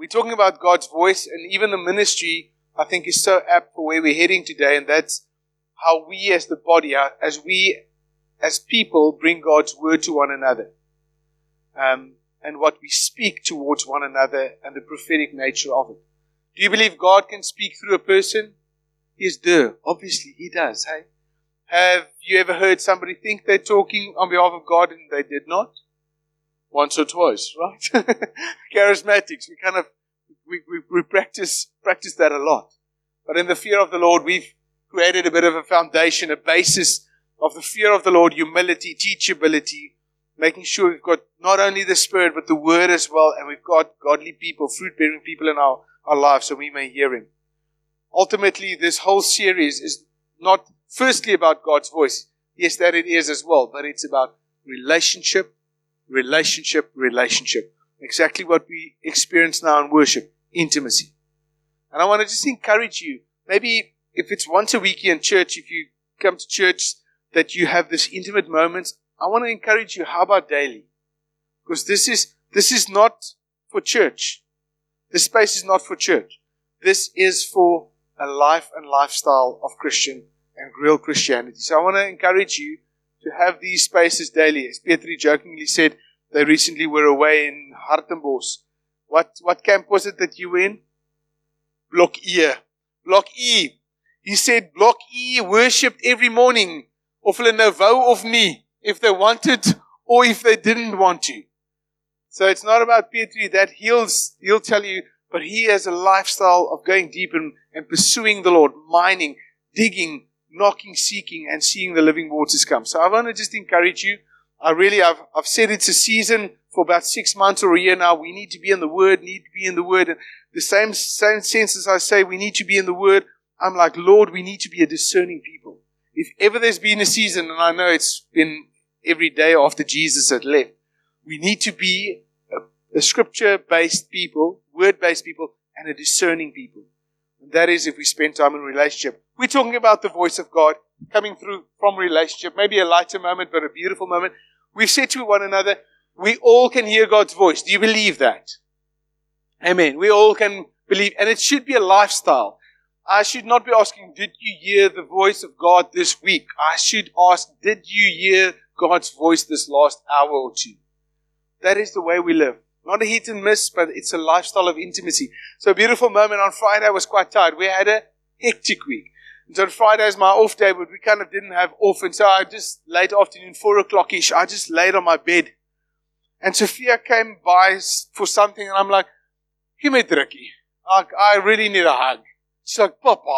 We're talking about God's voice, and even the ministry, I think, is so apt for where we're heading today, and that's how we as the body, as people, bring God's word to one another. And what we speak towards one another and the prophetic nature of it. Do you believe God can speak through a person? Yes, obviously He does. Hey, have you ever heard somebody think they're talking on behalf of God and they did not? Once or twice, right? Charismatics, we practice that a lot. But in the fear of the Lord, we've created a bit of a foundation, a basis of the fear of the Lord, humility, teachability, making sure we've got not only the Spirit, but the Word as well, and we've got godly people, fruit-bearing people in our lives, so we may hear Him. Ultimately, this whole series is not firstly about God's voice. Yes, that it is as well, but it's about relationship. Exactly what we experience now in worship, intimacy. And I want to just encourage you, maybe if it's once a week here in church, if you come to church, that you have this intimate moments, I want to encourage you, how about daily? Because this is not for church. This space is not for church. This is for a life and lifestyle of Christian and real Christianity. So I want to encourage you to have these spaces daily. As Petri jokingly said, they recently were away in Hartenbos. What camp was it that you were in? Block E. Block E. He said Block E worshipped every morning, of hulle nou wou of nie, if they wanted or if they didn't want to. So it's not about Petri that he'll tell you, but he has a lifestyle of going deep and pursuing the Lord, mining, digging, knocking, seeking, and seeing the living waters come. So I want to just encourage you. I've said it's a season for about 6 months or a year now. We need to be in the Word, And the same sense as I say we need to be in the Word, I'm like, Lord, we need to be a discerning people. If ever there's been a season, and I know it's been every day after Jesus had left, we need to be a scripture-based people, word-based people, and a discerning people. And that is if we spend time in relationship. We're talking about the voice of God coming through from relationship, maybe a lighter moment, but a beautiful moment. We've said to one another, we all can hear God's voice. Do you believe that? Amen. We all can believe, and it should be a lifestyle. I should not be asking, did you hear the voice of God this week? I should ask, did you hear God's voice this last hour or two? That is the way we live. Not a hit and miss, but it's a lifestyle of intimacy. So a beautiful moment on Friday. I was quite tired. We had a hectic week. And so Friday is my off day, but we kind of didn't have off. And so I just, late afternoon, 4 o'clock-ish, I just laid on my bed. And Sophia came by for something, and I'm like, give me a drukkie. I really need a hug. She's like, Papa.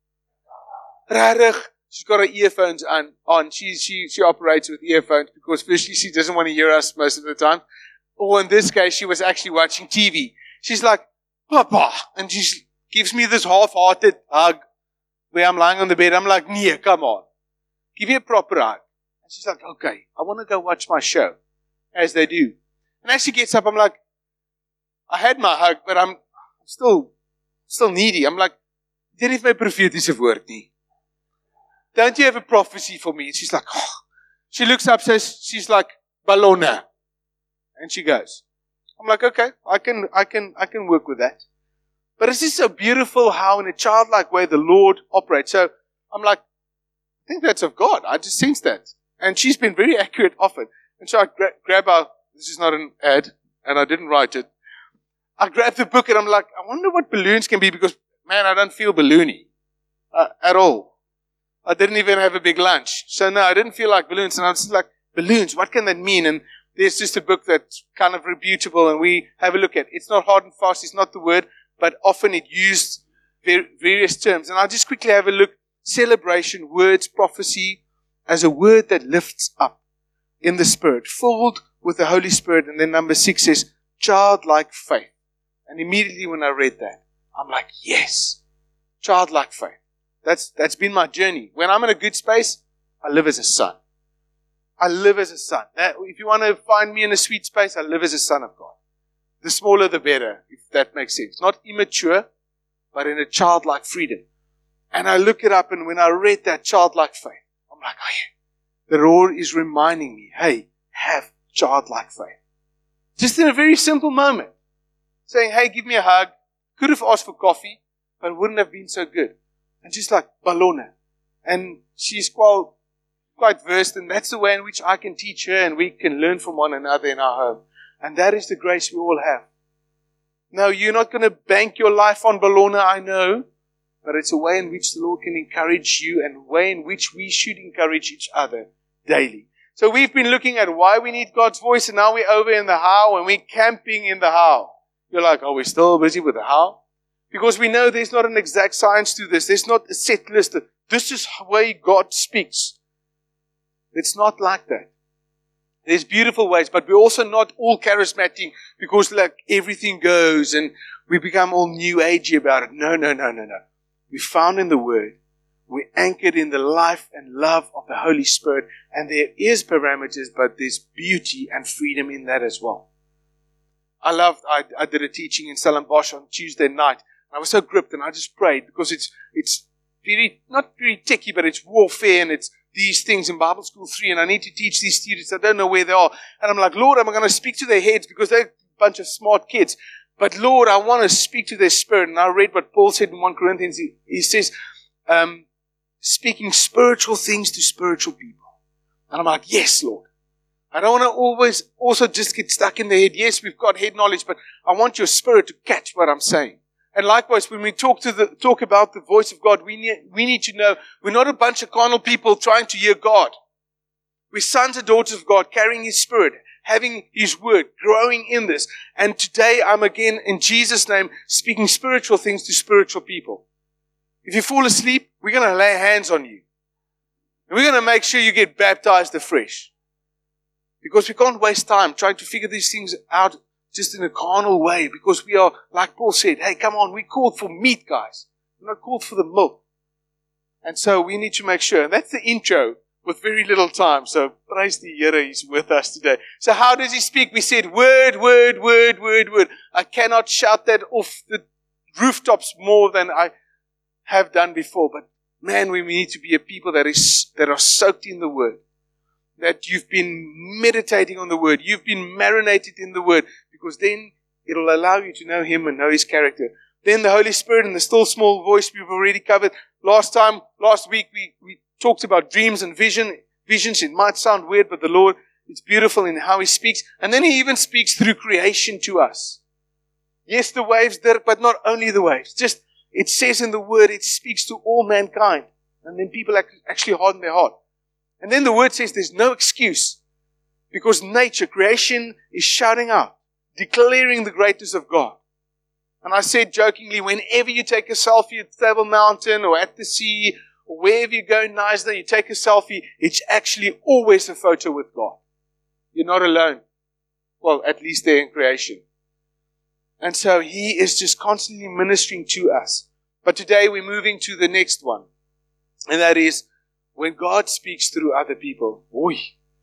Rarig. She's got her earphones on. She operates with earphones because firstly she doesn't want to hear us most of the time. Or in this case, she was actually watching TV. She's like, Papa. And she gives me this half-hearted hug where I'm lying on the bed. I'm like, nee, come on. Give me a proper hug. And she's like, okay, I want to go watch my show. As they do. And as she gets up, I'm like, I had my hug, but I'm still needy. I'm like, jy het my profetiese woord nie. Don't you have a prophecy for me? And she's like, oh. She looks up, she's like, ballona. And she goes. I'm like, okay, I can work with that. But it's just so beautiful how in a childlike way the Lord operates. So I'm like, I think that's of God. I just sense that. And she's been very accurate often. And so I grab this is not an ad, and I didn't write it. I grab the book and I'm like, I wonder what balloons can be because, man, I don't feel balloony at all. I didn't even have a big lunch. So no, I didn't feel like balloons. And I was just like, balloons, what can that mean? And there's just a book that's kind of reputable and we have a look at. It's not hard and fast, it's not the word, but often it used various terms. And I'll just quickly have a look. Celebration, words, prophecy, as a word that lifts up in the Spirit, filled with the Holy Spirit. And then number 6 says, childlike faith. And immediately when I read that, I'm like, yes, childlike faith. That's been my journey. When I'm in a good space, I live as a son. I live as a son. If you want to find me in a sweet space, I live as a son of God. The smaller the better, if that makes sense. Not immature, but in a childlike freedom. And I look it up, and when I read that childlike faith, I'm like, oh yeah, the Lord is reminding me, hey, have childlike faith. Just in a very simple moment. saying, hey, give me a hug. Could have asked for coffee, but it wouldn't have been so good. And she's like, Balona. And she's quite versed, and that's the way in which I can teach her and we can learn from one another in our home. And that is the grace we all have. No, you're not going to bank your life on Balona, I know, but it's a way in which the Lord can encourage you and a way in which we should encourage each other daily. So we've been looking at why we need God's voice, and now we're over in the how, and we're camping in the how. You're like, are we still busy with the how? Because we know there's not an exact science to this. There's not a set list. This is the way God speaks. It's not like that. There's beautiful ways, but we're also not all charismatic because like everything goes and we become all new agey about it. No. We're found in the Word. We're anchored in the life and love of the Holy Spirit, and there is parameters, but there's beauty and freedom in that as well. I did a teaching in Stellenbosch on Tuesday night. I was so gripped, and I just prayed because it's very, not very techy, but it's warfare, and it's these things in Bible School 3, and I need to teach these students. I don't know where they are. And I'm like, Lord, I'm going to speak to their heads because they're a bunch of smart kids. But Lord, I want to speak to their spirit. And I read what Paul said in 1 Corinthians. He says, speaking spiritual things to spiritual people. And I'm like, yes, Lord. I don't want to always also just get stuck in the head. Yes, we've got head knowledge, but I want your spirit to catch what I'm saying. And likewise, when we talk about the voice of God, we need to know we're not a bunch of carnal people trying to hear God. We're sons and daughters of God, carrying His Spirit, having His Word, growing in this. And today I'm again, in Jesus' name, speaking spiritual things to spiritual people. If you fall asleep, we're going to lay hands on you. And we're going to make sure you get baptized afresh. Because we can't waste time trying to figure these things out just in a carnal way, because we are, like Paul said, hey, come on, we're called for meat, guys. We're not called for the milk. And so we need to make sure. And that's the intro with very little time. So praise the Here, He's with us today. So how does He speak? We said word, word, word, word, word. I cannot shout that off the rooftops more than I have done before. But man, we need to be a people that are soaked in the Word. That you've been meditating on the Word. You've been marinated in the Word. Because then it'll allow you to know Him and know His character. Then the Holy Spirit and the still small voice we've already covered. Last week we talked about dreams and visions. It might sound weird, but the Lord, it's beautiful in how He speaks. And then He even speaks through creation to us. Yes, the waves did, but not only the waves. Just, it says in the Word, it speaks to all mankind. And then people actually harden their heart. And then the Word says there's no excuse. Because nature, creation is shouting out, declaring the greatness of God. And I said jokingly, whenever you take a selfie at Table Mountain or at the sea or wherever you go in Knysna, you take a selfie, it's actually always a photo with God. You're not alone. Well, at least there in creation. And so He is just constantly ministering to us. But today we're moving to the next one. And that is when God speaks through other people. Oy.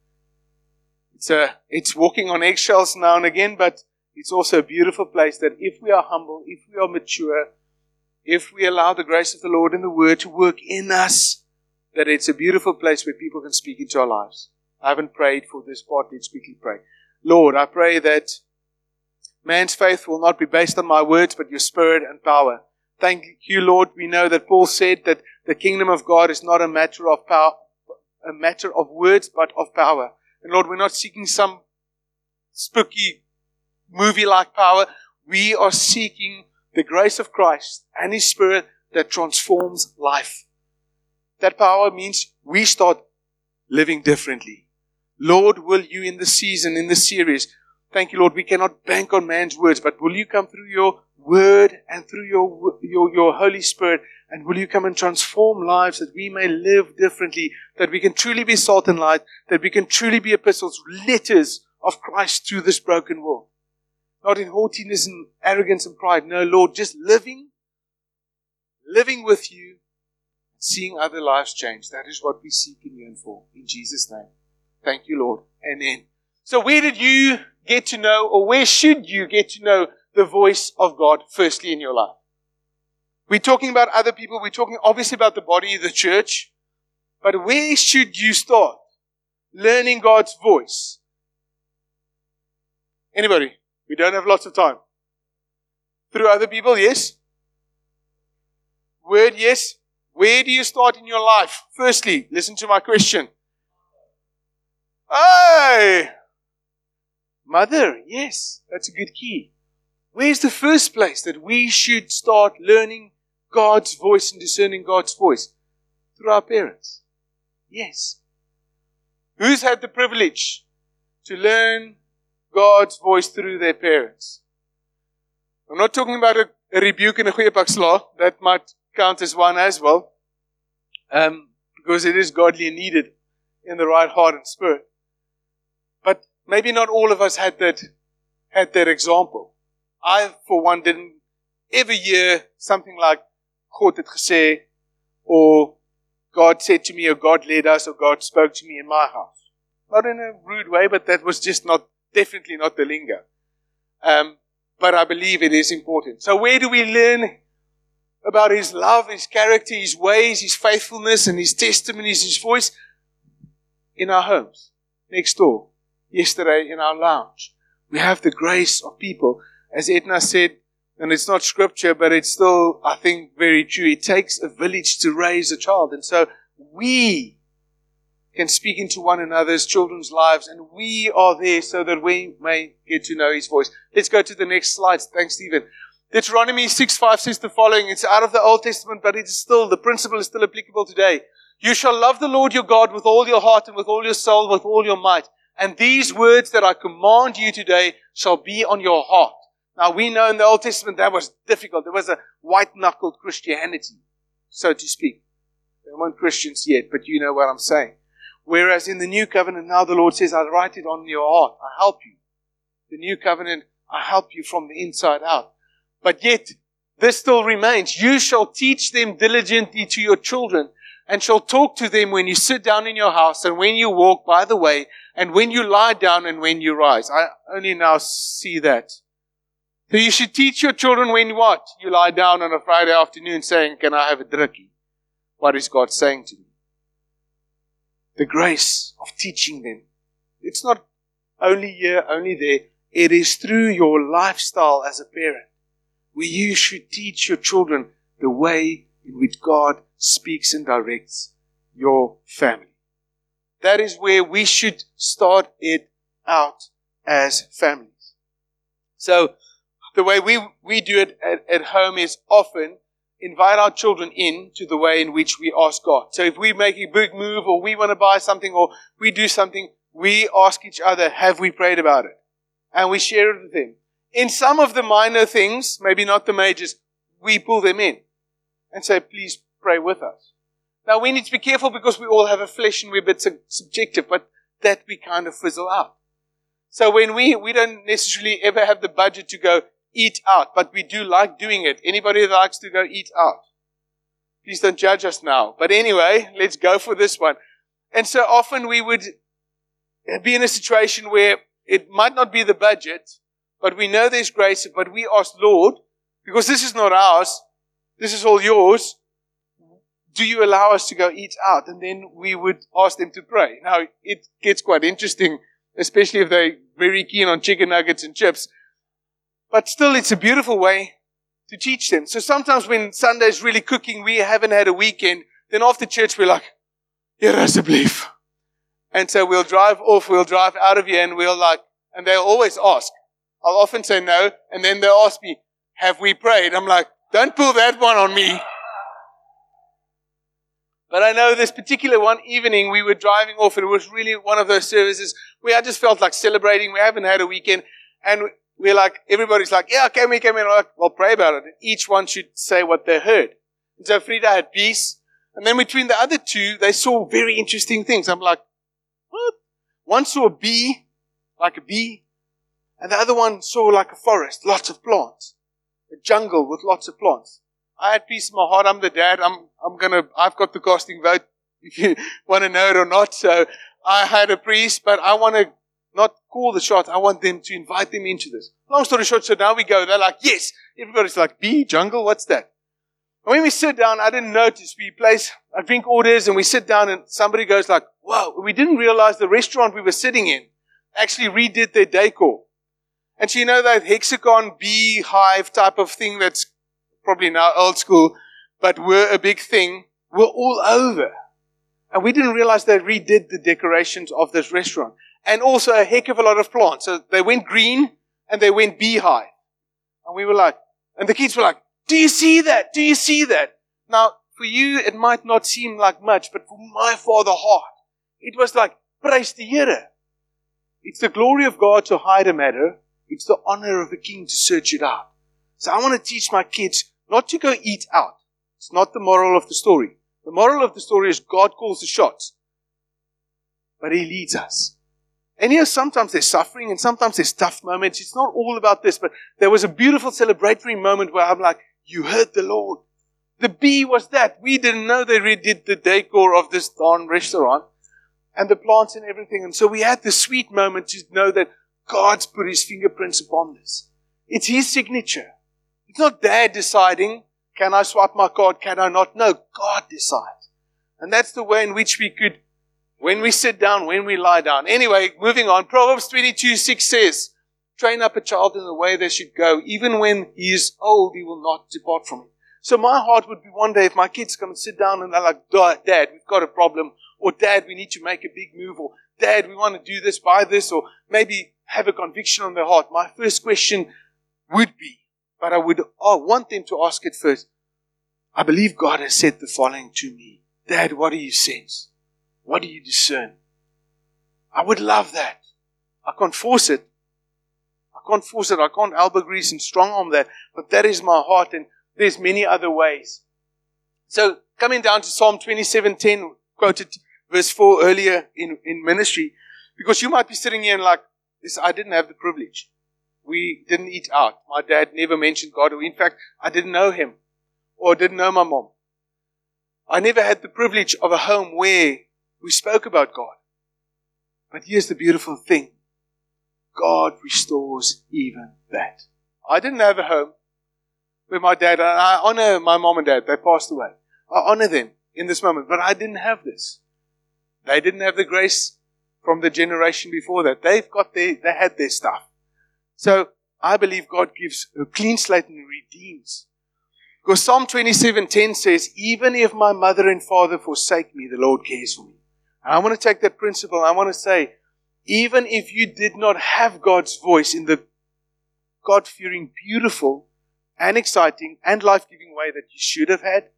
It's walking on eggshells now and again, but it's also a beautiful place that if we are humble, if we are mature, if we allow the grace of the Lord and the Word to work in us, that it's a beautiful place where people can speak into our lives. I haven't prayed for this part. Let's quickly pray. Lord, I pray that man's faith will not be based on my words, but your Spirit and power. Thank you, Lord. We know that Paul said that the kingdom of God is not a matter of power, a matter of words, but of power. And Lord, we're not seeking some spooky movie-like power. We are seeking the grace of Christ and His Spirit that transforms life. That power means we start living differently. Lord, will you in this season, in this series, thank you, Lord, we cannot bank on man's words, but will you come through your Word and through your Holy Spirit, and will you come and transform lives that we may live differently, that we can truly be salt and light, that we can truly be epistles, letters of Christ to this broken world. Not in haughtiness and arrogance and pride. No, Lord, just living with you, seeing other lives change. That is what we seek and yearn for. In Jesus' name. Thank you, Lord. Amen. So where did you get to know, or where should you get to know the voice of God firstly in your life? We're talking about other people. We're talking obviously about the body of the church. But where should you start learning God's voice? Anybody? We don't have lots of time. Through other people, yes. Word, yes. Where do you start in your life? Firstly, listen to my question. Hey! Mother, yes, that's a good key. Where's the first place that we should start learning God's voice and discerning God's voice? Through our parents. Yes. Who's had the privilege to learn God's voice through their parents? I'm not talking about a rebuke and a goeie pak slaag. That might count as one as well. Because it is godly and needed in the right heart and spirit. But maybe not all of us had that example. I, for one, didn't ever hear something like God het gesê, or God said to me, or God led us, or God spoke to me in my house. Not in a rude way, but that was just definitely not the lingo. But I believe it is important. So where do we learn about His love, His character, His ways, His faithfulness, and His testimonies, His voice? In our homes, next door, yesterday in our lounge. We have the grace of people. As Edna said, and it's not scripture, but it's still, I think, very true. It takes a village to raise a child. And so we can speak into one another's children's lives, and we are there so that we may get to know His voice. Let's go to the next slide. Thanks, Stephen. Deuteronomy 6:5 says the following. It's out of the Old Testament, but the principle is still applicable today. You shall love the Lord your God with all your heart and with all your soul, with all your might. And these words that I command you today shall be on your heart. Now we know in the Old Testament that was difficult. There was a white-knuckled Christianity, so to speak. They weren't Christians yet, but you know what I'm saying. Whereas in the New Covenant, now the Lord says, I write it on your heart. I help you. The New Covenant, I help you from the inside out. But yet, this still remains. You shall teach them diligently to your children, and shall talk to them when you sit down in your house, and when you walk by the way, and when you lie down, and when you rise. I only now see that. So you should teach your children when what? You lie down on a Friday afternoon saying, can I have a drukkie? What is God saying to me? The grace of teaching them. It's not only here, only there. It is through your lifestyle as a parent, where you should teach your children the way in which God speaks and directs your family. That is where we should start it out as families. So, the way we do it at home is often invite our children in to the way in which we ask God. So if we make a big move, or we want to buy something, or we do something, we ask each other, have we prayed about it? And we share it with them. In some of the minor things, maybe not the majors, we pull them in and say, please pray with us. Now we need to be careful because we all have a flesh and we're a bit subjective, but that we kind of fizzle out. So when we don't necessarily ever have the budget to go eat out, but we do like doing it. Anybody that likes to go eat out? Please don't judge us now. But anyway, let's go for this one. And so often we would be in a situation where it might not be the budget, but we know there's grace, but we ask, Lord, because this is not ours, this is all yours, do you allow us to go eat out? And then we would ask them to pray. Now, it gets quite interesting, especially if they're very keen on chicken nuggets and chips. But still, it's a beautiful way to teach them. So sometimes when Sunday's really cooking, we haven't had a weekend, then after church we're like, here asseblief. And so we'll drive out of here, and and they'll always ask. I'll often say no, and then they'll ask me, have we prayed? I'm like, don't pull that one on me. But I know this particular one evening we were driving off, and it was really one of those services where I just felt like celebrating. We haven't had a weekend, and we're like, everybody's like, yeah, can we? We're like, well, pray about it. And each one should say what they heard. And so Frida had peace. And then between the other two, they saw very interesting things. I'm like, what? One saw a bee, like a bee. And the other one saw like a forest, lots of plants. A jungle with lots of plants. I had peace in my heart. I'm the dad. I've got the casting vote if you want to know it or not. So I had a priest, but I want to not call the shot. I want them to invite them into this. Long story short, so now we go. They're like, yes. Everybody's like, bee, jungle, what's that? And when we sit down, I didn't notice. We place our drink orders and we sit down and somebody goes like, wow, we didn't realize the restaurant we were sitting in actually redid their decor. And so you know that hexagon beehive type of thing that's probably now old school, but were a big thing, were all over. And we didn't realize they redid the decorations of this restaurant. And also a heck of a lot of plants. So they went green and they went beehive. And we were like, and the kids were like, do you see that? Do you see that? Now, for you, it might not seem like much, but for my father heart, it was like, praise the Here. It's the glory of God to hide a matter. It's the honor of a king to search it out. So I want to teach my kids not to go eat out. It's not the moral of the story. The moral of the story is God calls the shots. But He leads us. And yes, sometimes there's suffering and sometimes there's tough moments. It's not all about this, but there was a beautiful celebratory moment where I'm like, you heard the Lord. The bee was that. We didn't know they redid the decor of this darn restaurant and the plants and everything. And so we had this sweet moment to know that God's put His fingerprints upon this. It's His signature. It's not Dad deciding, can I swipe my card, can I not? No, God decides. And that's the way in which we could, when we sit down, when we lie down. Anyway, moving on. Proverbs 22:6 says, train up a child in the way they should go. Even when he is old, he will not depart from it. So my heart would be one day if my kids come and sit down and they're like, Dad, we've got a problem. Or Dad, we need to make a big move. Or Dad, we want to do this, buy this. Or maybe have a conviction on their heart. My first question would be, but I want them to ask it first. I believe God has said the following to me. Dad, what do you sense? What do you discern? I would love that. I can't force it. I can't elbow grease and strong arm that. But that is my heart, and there's many other ways. So coming down to Psalm 27:10, quoted verse 4 earlier in ministry, because you might be sitting here and like, this, I didn't have the privilege. We didn't eat out. My dad never mentioned God. In fact, I didn't know him or didn't know my mom. I never had the privilege of a home where we spoke about God. But here's the beautiful thing. God restores even that. I didn't have a home with my dad. And I honor my mom and dad. They passed away. I honor them in this moment. But I didn't have this. They didn't have the grace from the generation before that. They had their stuff. So I believe God gives a clean slate and redeems. Because Psalm 27:10 says, even if my mother and father forsake me, the Lord cares for me. And I want to take that principle. I want to say, even if you did not have God's voice in the God-fearing, beautiful and exciting and life-giving way that you should have had,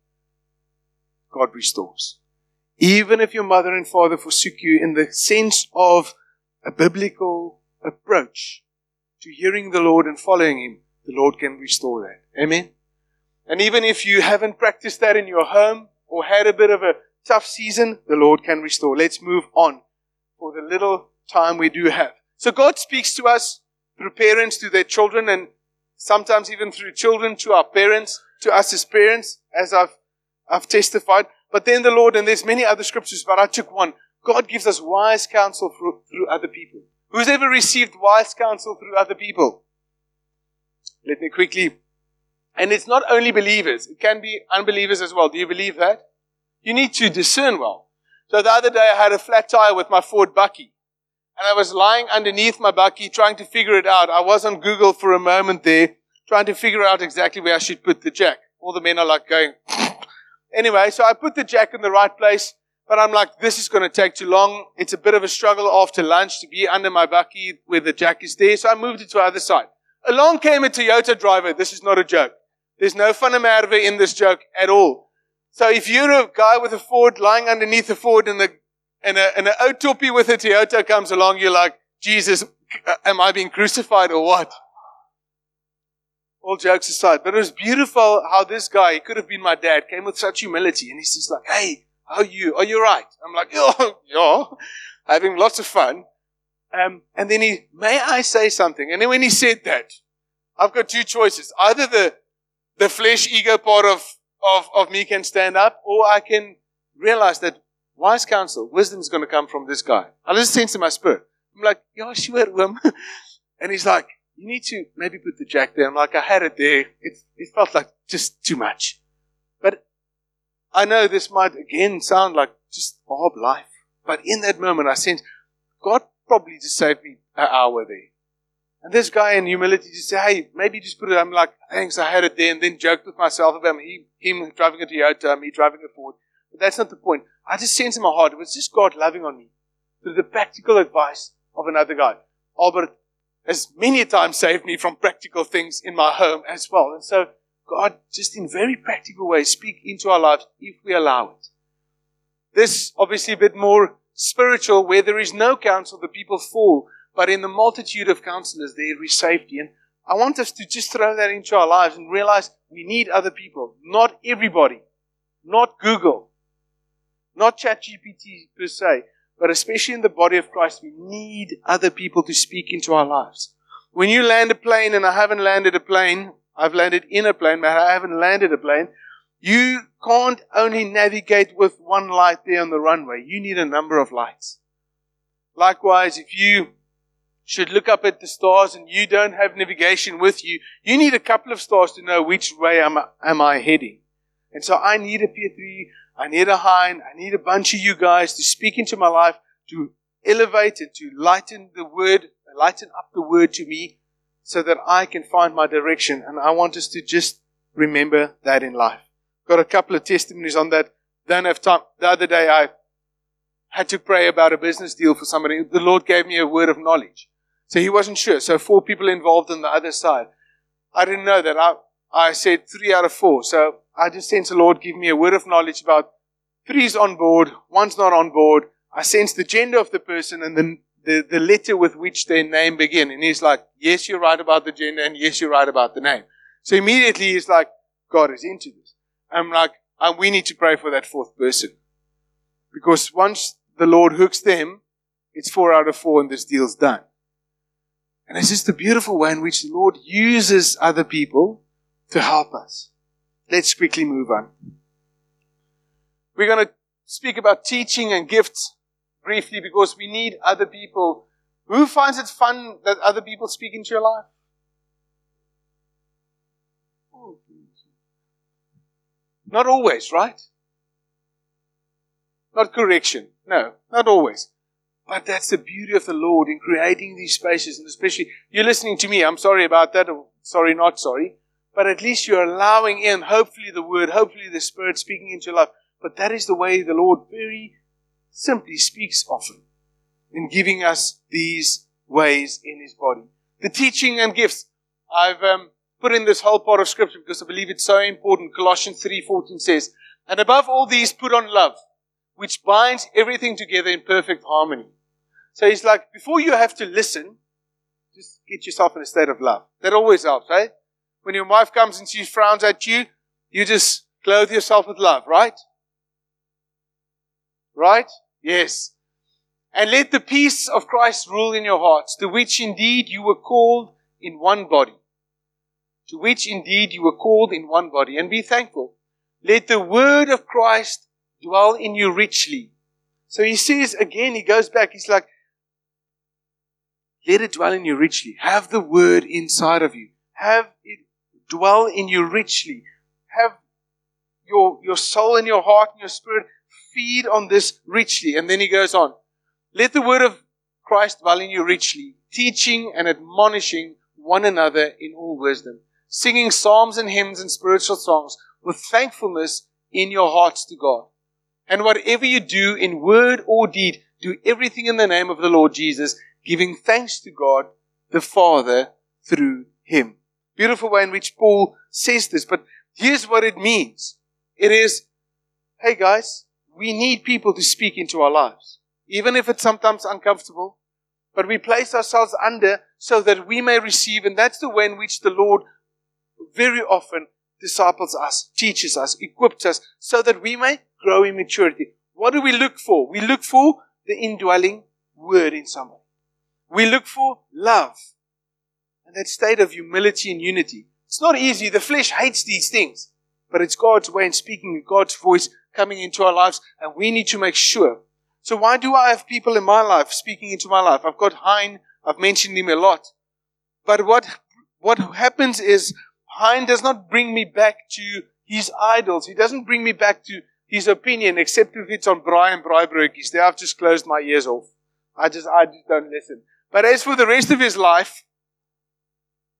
God restores. Even if your mother and father forsook you in the sense of a biblical approach to hearing the Lord and following Him, the Lord can restore that. Amen? And even if you haven't practiced that in your home or had a bit of a tough season, the Lord can restore. Let's move on for the little time we do have. So God speaks to us through parents to their children, and sometimes even through children to our parents, to us as parents, as I've testified. But then the Lord, and there's many other scriptures, but I took one. God gives us wise counsel through other people. Who's ever received wise counsel through other people? Let me quickly. And it's not only believers. It can be unbelievers as well. Do you believe that? You need to discern well. So the other day I had a flat tire with my Ford Bucky. And I was lying underneath my Bucky trying to figure it out. I was on Google for a moment there, trying to figure out exactly where I should put the jack. All the men are like going. Anyway, so I put the jack in the right place. But I'm like, this is going to take too long. It's a bit of a struggle after lunch to be under my Bucky where the jack is there. So I moved it to the other side. Along came a Toyota driver. This is not a joke. There's no van der Merwe in this joke at all. So if you're a guy with a Ford lying underneath a Ford and an Otopi with a Toyota comes along, you're like, Jesus, am I being crucified or what? All jokes aside. But it was beautiful how this guy, he could have been my dad, came with such humility. And he's just like, hey, how are you? Are you right? I'm like, yeah, having lots of fun. And then may I say something? And then when he said that, I've got two choices. Either the flesh ego part of me can stand up, or I can realize that wise counsel, wisdom is going to come from this guy. I just sense in my spirit. I'm like, yeah, sure. And he's like, you need to maybe put the jack there. I'm like, I had it there. It felt like just too much. But I know this might again sound like just Bob life. But in that moment, I sensed God probably just saved me an hour there. And this guy in humility just said, hey, maybe just put it, I'm like, thanks, I had it there, and then joked with myself about him driving a Toyota, me driving a Ford. But that's not the point. I just sense in my heart, it was just God loving on me through the practical advice of another guy. Albert has many times saved me from practical things in my home as well. And so God, just in very practical ways, speak into our lives if we allow it. This obviously a bit more spiritual, where there is no counsel, the people fall. But in the multitude of counselors, there is safety. And I want us to just throw that into our lives and realize we need other people. Not everybody. Not Google. Not ChatGPT per se. But especially in the body of Christ, we need other people to speak into our lives. When you land a plane, and I haven't landed a plane, I've landed in a plane, but I haven't landed a plane, you can't only navigate with one light there on the runway. You need a number of lights. Likewise, if you should look up at the stars and you don't have navigation with you, you need a couple of stars to know which way am I heading. And so I need a P3, I need a Hein, I need a bunch of you guys to speak into my life, to elevate and to lighten up the word to me so that I can find my direction. And I want us to just remember that in life. Got a couple of testimonies on that. Don't have time. The other day I had to pray about a business deal for somebody. The Lord gave me a word of knowledge. So He wasn't sure. So 4 people involved on the other side. I didn't know that. I said 3 out of 4. So I just sensed the Lord give me a word of knowledge about 3's on board, 1's not on board. I sensed the gender of the person and then the letter with which their name begin. And He's like, yes, you're right about the gender, and yes, you're right about the name. So immediately He's like, God is into this. I'm like, we need to pray for that 4th person. Because once the Lord hooks them, it's 4 out of 4 and this deal's done. And it's just the beautiful way in which the Lord uses other people to help us. Let's quickly move on. We're going to speak about teaching and gifts briefly because we need other people. Who finds it fun that other people speak into your life? Not always, right? Not correction. No, not always. But that's the beauty of the Lord in creating these spaces. And especially, you're listening to me. I'm sorry about that. Or sorry, not sorry. But at least you're allowing in, hopefully the Word, hopefully the Spirit speaking into your life. But that is the way the Lord very simply speaks often in giving us these ways in His body. The teaching and gifts. I've put in this whole part of Scripture because I believe it's so important. Colossians 3:14 says, and above all these put on love, which binds everything together in perfect harmony. So He's like, before you have to listen, just get yourself in a state of love. That always helps, right? When your wife comes and she frowns at you, you just clothe yourself with love, right? Right? Yes. And let the peace of Christ rule in your hearts, to which indeed you were called in one body. To which indeed you were called in one body. And be thankful. Let the word of Christ dwell in you richly. So He says again, He goes back, He's like, let it dwell in you richly. Have the word inside of you. Have it dwell in you richly. Have your soul and your heart and your spirit feed on this richly. And then He goes on. Let the word of Christ dwell in you richly, teaching and admonishing one another in all wisdom, singing psalms and hymns and spiritual songs with thankfulness in your hearts to God. And whatever you do in word or deed, do everything in the name of the Lord Jesus, giving thanks to God the Father through Him. Beautiful way in which Paul says this, but here's what it means. It is, hey guys, we need people to speak into our lives. Even if it's sometimes uncomfortable, but we place ourselves under so that we may receive, and that's the way in which the Lord very often disciples us, teaches us, equips us, so that we may grow in maturity. What do we look for? We look for the indwelling word in somebody. We look for love and that state of humility and unity. It's not easy. The flesh hates these things, but it's God's way in speaking, God's voice coming into our lives, and we need to make sure. So why do I have people in my life speaking into my life? I've got Hein. I've mentioned him a lot. But what happens is Hein does not bring me back to his idols. He doesn't bring me back to his opinion, except if it's on braai and braaibroodjies. There I've just closed my ears off. I just don't listen. But as for the rest of his life,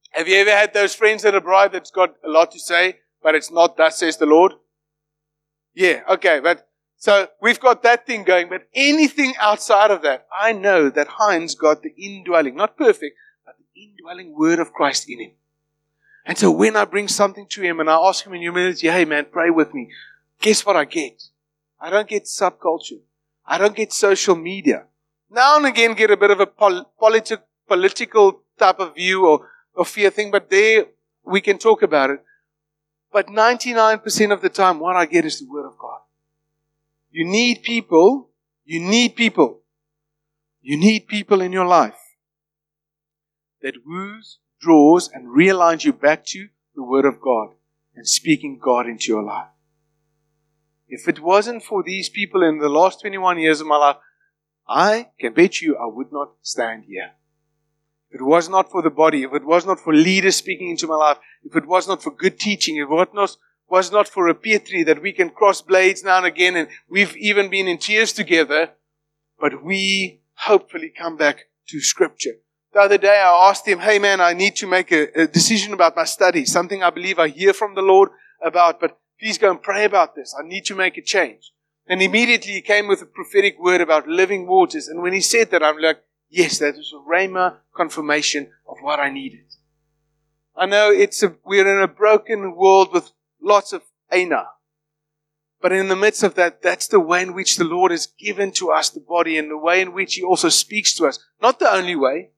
Have you ever had those friends that are bright that's got a lot to say, but it's not thus says the Lord? Yeah, okay, but so we've got that thing going, but anything outside of that, I know that Heinz got the indwelling, not perfect, but the indwelling word of Christ in him. And so when I bring something to him and I ask him in humility, hey man, pray with me, guess what I get? I don't get subculture. I don't get social media. Now and again get a bit of a political type of view or fear thing, but there we can talk about it. But 99% of the time, what I get is the Word of God. You need people. You need people. You need people in your life that woos, draws, and realigns you back to the Word of God and speaking God into your life. If it wasn't for these people in the last 21 years of my life, I can bet you I would not stand here. If it was not for the body, if it was not for leaders speaking into my life, if it was not for good teaching, if it was not for a Petri that we can cross blades now and again, and we've even been in tears together, but we hopefully come back to Scripture. The other day I asked him, hey man, I need to make a decision about my study, something I believe I hear from the Lord about, but please go and pray about this. I need to make a change. And immediately he came with a prophetic word about living waters. And when he said that, I'm like, yes, that was a rhema confirmation of what I needed. I know we're in a broken world with lots of ana. But in the midst of that, that's the way in which the Lord has given to us the body and the way in which He also speaks to us. Not the only way,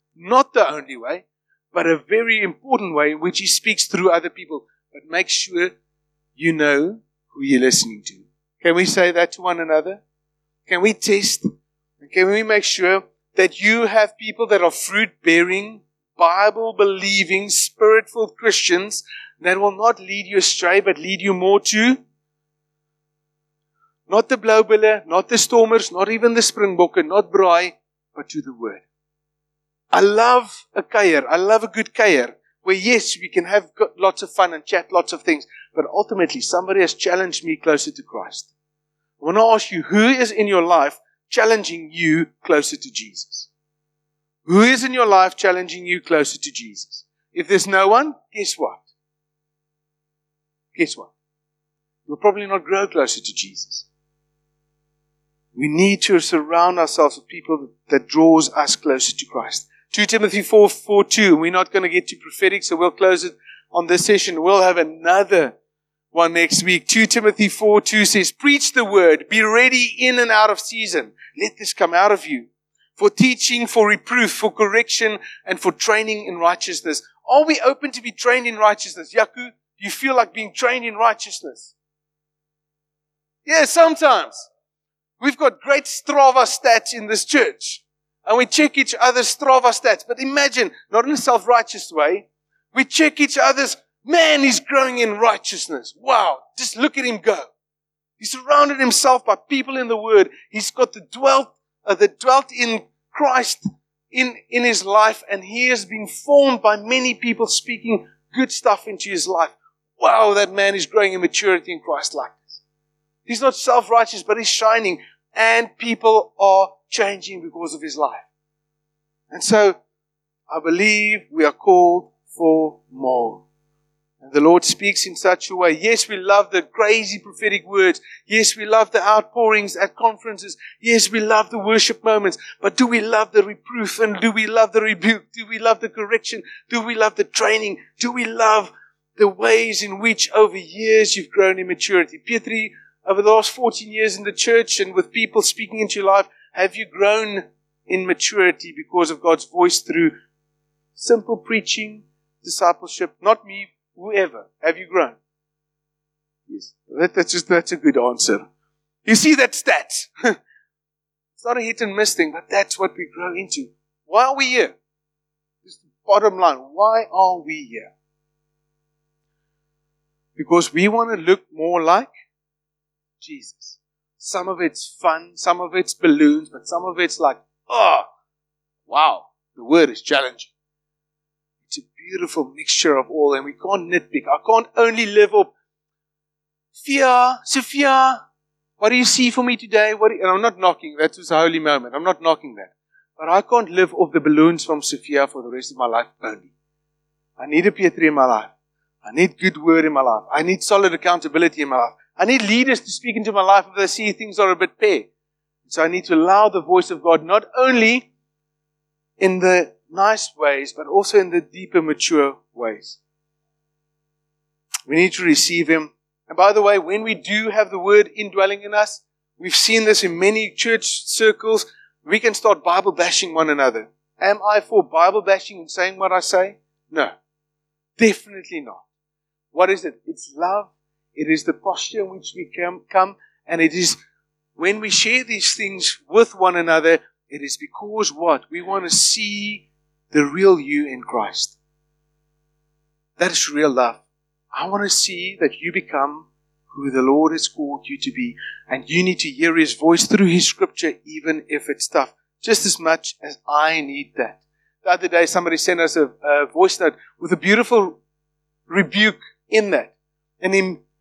but a very important way in which He speaks through other people. But make sure you know who you're listening to. Can we say that to one another? Can we test? Can we make sure that you have people that are fruit-bearing, Bible-believing, Spirit-filled Christians that will not lead you astray, but lead you more to not the Blaubulle, not the Stormers, not even the Springbokke, not Braai, but to the Word. I love a kuier. I love a good kuier where, yes, we can have lots of fun and chat lots of things, but ultimately somebody has challenged me closer to Christ. I want to ask you, who is in your life challenging you closer to Jesus? Who is in your life challenging you closer to Jesus? If there's no one, guess what? Guess what? You'll probably not grow closer to Jesus. We need to surround ourselves with people that draws us closer to Christ. 2 Timothy 4:2. We're not going to get to prophetic, so we'll close it on this session. We'll have another one next week. 2 Timothy 4:2 says, preach the word, be ready in and out of season. Let this come out of you. For teaching, for reproof, for correction, and for training in righteousness. Are we open to be trained in righteousness? Yaku, do you feel like being trained in righteousness? Yeah, sometimes. We've got great Strava stats in this church. And we check each other's Strava stats. But imagine, not in a self-righteous way, we check each other's, man, he's growing in righteousness. Wow, just look at him go. He surrounded himself by people in the Word. He's got the dwelt in Christ in his life, and he has been formed by many people speaking good stuff into his life. Wow, that man is growing in maturity in Christ like this. He's not self-righteous, but he's shining, and people are changing because of his life. And so, I believe we are called for more. And the Lord speaks in such a way. Yes, we love the crazy prophetic words. Yes, we love the outpourings at conferences. Yes, we love the worship moments. But do we love the reproof? And do we love the rebuke? Do we love the correction? Do we love the training? Do we love the ways in which over years you've grown in maturity? Petri, over the last 14 years in the church and with people speaking into your life, have you grown in maturity because of God's voice through simple preaching, discipleship? Not me. Whoever, have you grown? Yes. That's a good answer. You see that stat? It's not a hit and miss thing, but that's what we grow into. Why are we here? This is the bottom line. Why are we here? Because we want to look more like Jesus. Some of it's fun, some of it's balloons, but some of it's like, oh, wow, the word is challenging. It's a beautiful mixture of all, and we can't nitpick. I can't only live up. Sophia, what do you see for me today? And I'm not knocking. That was a holy moment. I'm not knocking that. But I can't live off the balloons from Sophia for the rest of my life only. I need a Peter in my life. I need good word in my life. I need solid accountability in my life. I need leaders to speak into my life if they see things are a bit pear. So I need to allow the voice of God not only in the nice ways, but also in the deeper, mature ways. We need to receive Him. And by the way, when we do have the Word indwelling in us, we've seen this in many church circles, we can start Bible bashing one another. Am I for Bible bashing and saying what I say? No. Definitely not. What is it? It's love. It is the posture in which we come. And it is when we share these things with one another, it is because what? We want to see the real you in Christ. That is real love. I want to see that you become who the Lord has called you to be. And you need to hear His voice through His scripture, even if it's tough. Just as much as I need that. The other day, somebody sent us a voice note with a beautiful rebuke in that. And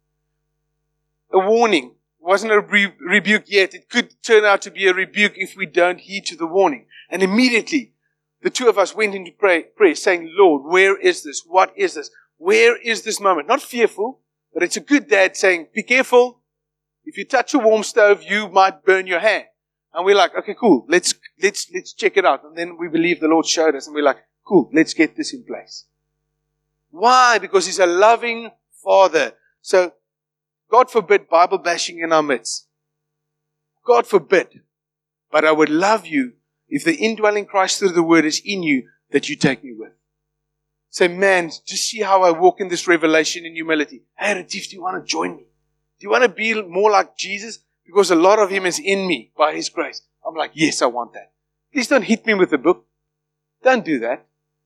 a warning. It wasn't a rebuke yet. It could turn out to be a rebuke if we don't heed to the warning. And immediately, the two of us went into prayer saying, Lord, where is this? What is this? Where is this moment? Not fearful, but it's a good dad saying, be careful. If you touch a warm stove, you might burn your hand. And we're like, okay, cool. Let's check it out. And then we believe the Lord showed us and we're like, cool, let's get this in place. Why? Because He's a loving Father. So, God forbid Bible bashing in our midst. God forbid. But I would love you if the indwelling Christ through the Word is in you, that you take me with. Say, man, just see how I walk in this revelation in humility. Hey, Retief, do you want to join me? Do you want to be more like Jesus? Because a lot of Him is in me by His grace. I'm like, yes, I want that. Please don't hit me with a book. Don't do that.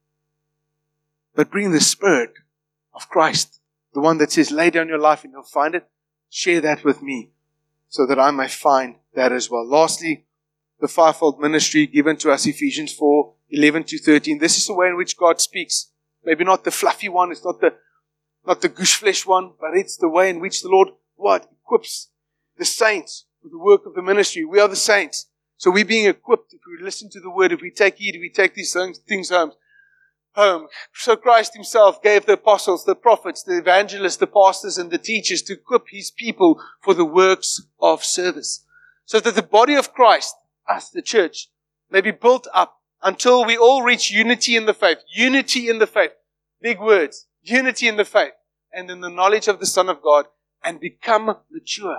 But bring the Spirit of Christ, the one that says, lay down your life and you'll find it. Share that with me so that I may find that as well. Lastly, the fivefold ministry given to us, Ephesians 4, 11 to 13. This is the way in which God speaks. Maybe not the fluffy one, it's not the goose flesh one, but it's the way in which the Lord, what? Equips the saints for the work of the ministry. We are the saints. So we're being equipped if we listen to the Word, if we take heed, if we take these things home. So Christ Himself gave the apostles, the prophets, the evangelists, the pastors, and the teachers to equip His people for the works of service. So that the body of Christ, us, the church, may be built up until we all reach unity in the faith. Unity in the faith. Big words. Unity in the faith. And in the knowledge of the Son of God. And become mature.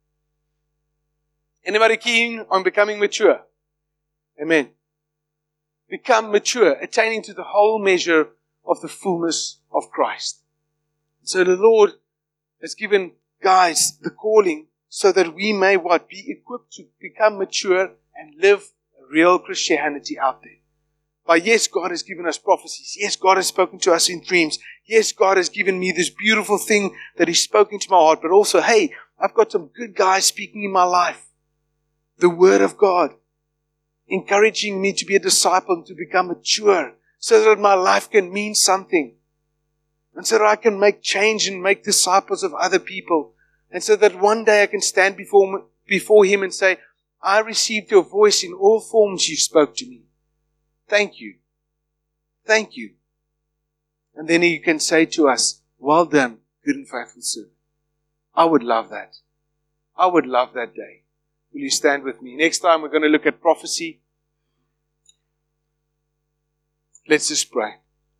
Anybody keen on becoming mature? Amen. Become mature, attaining to the whole measure of the fullness of Christ. So the Lord has given guys the calling so that we may what? Be equipped to become mature and live a real Christianity out there. But yes, God has given us prophecies. Yes, God has spoken to us in dreams. Yes, God has given me this beautiful thing that He's spoken to my heart. But also, hey, I've got some good guys speaking in my life. The Word of God. Encouraging me to be a disciple and to become mature so that my life can mean something. And so that I can make change and make disciples of other people. And so that one day I can stand before Him and say, I received your voice in all forms you spoke to me. Thank you. Thank you. And then He can say to us, well done, good and faithful servant. I would love that. I would love that day. Will you stand with me? Next time we're going to look at prophecy. Let's just pray.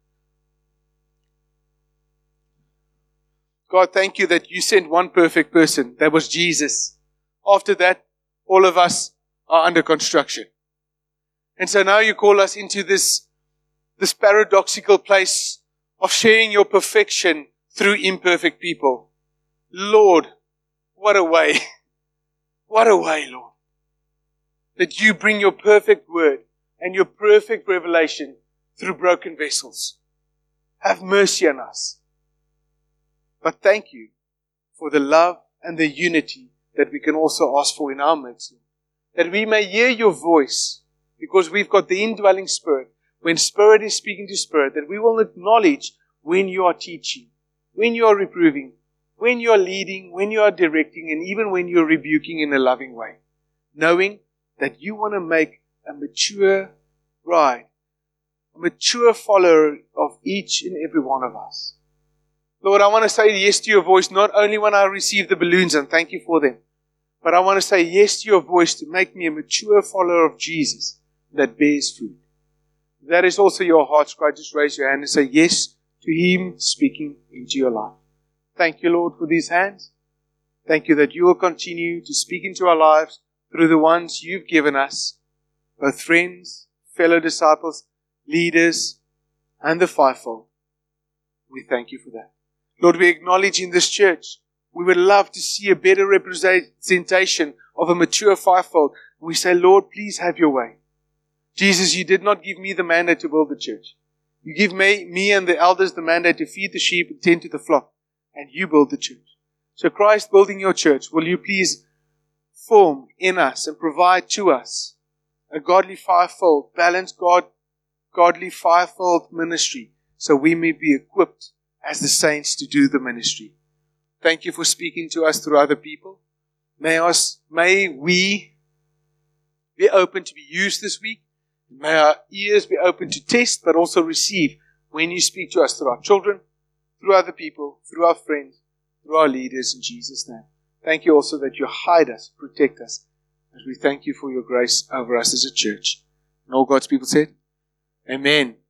God, thank you that you sent one perfect person. That was Jesus. After that, all of us are under construction. And so now you call us into this paradoxical place of sharing your perfection through imperfect people. Lord, what a way. What a way, Lord. That you bring your perfect word and your perfect revelation through broken vessels. Have mercy on us. But thank you for the love and the unity that we can also ask for in our midst. That we may hear your voice because we've got the indwelling Spirit. When Spirit is speaking to Spirit, that we will acknowledge when you are teaching, when you are reproving, when you are leading, when you are directing, and even when you are rebuking in a loving way. Knowing that you want to make a mature bride a mature follower of each and every one of us. Lord, I want to say yes to your voice, not only when I receive the balloons, and thank you for them, but I want to say yes to your voice to make me a mature follower of Jesus that bears fruit. If that is also your heart's cry. Just raise your hand and say yes to Him speaking into your life. Thank you, Lord, for these hands. Thank you that you will continue to speak into our lives through the ones you've given us, both friends, fellow disciples, leaders, and the fivefold. We thank you for that. Lord, we acknowledge in this church, we would love to see a better representation of a mature fivefold. We say, Lord, please have your way. Jesus, you did not give me the mandate to build the church. You give me and the elders the mandate to feed the sheep and tend to the flock. And you build the church. So Christ building your church, will you please form in us and provide to us a godly fivefold, balanced godly fivefold ministry, so we may be equipped as the saints to do the ministry. Thank you for speaking to us through other people. May we be open to be used this week. May our ears be open to test, but also receive when you speak to us through our children, through other people, through our friends, through our leaders, in Jesus' name. Thank you also that you hide us, protect us, as we thank you for your grace over us as a church. And all God's people said, Amen.